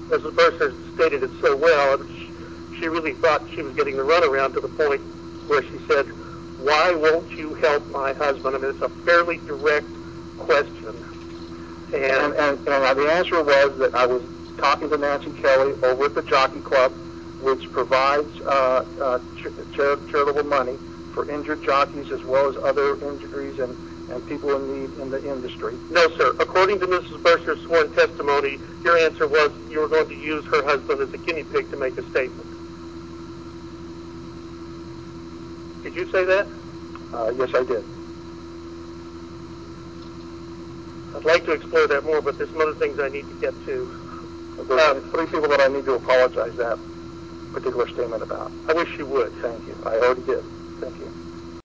Mrs. Bursar stated it so well. She really thought she was getting the runaround to the point where she said, "Why won't you help my husband?" I mean, it's a fairly direct question. And the answer was that I was talking to Nancy Kelly over at the Jockey Club, which provides charitable money for injured jockeys as well as other injuries and people in need in the industry. No, sir. According to Mrs. Bursar's sworn testimony, your answer was you were going to use her husband as a guinea pig to make a statement. Did you say that? Yes, I did. I'd like to explore that more, but there's some other things I need to get to. There's 3 people that I need to apologize that particular statement about. I wish you would. Thank you. I already did. Thank you.